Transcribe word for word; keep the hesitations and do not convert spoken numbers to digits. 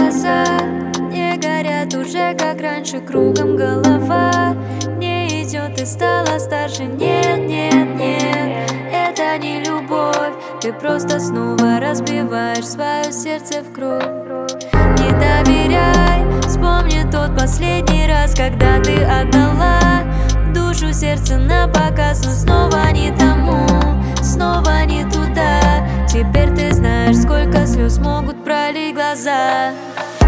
глаза не горят уже, как раньше, кругом голова не идет и стала старше. Нет, нет, нет, это не любовь. Ты просто снова разбиваешь свое сердце в кровь. Не доверяй, вспомни тот последний раз, когда ты отдала душу, сердце на показ, но снова не тому, снова не туда. Теперь ты знаешь, сколько слез могут пролить глаза.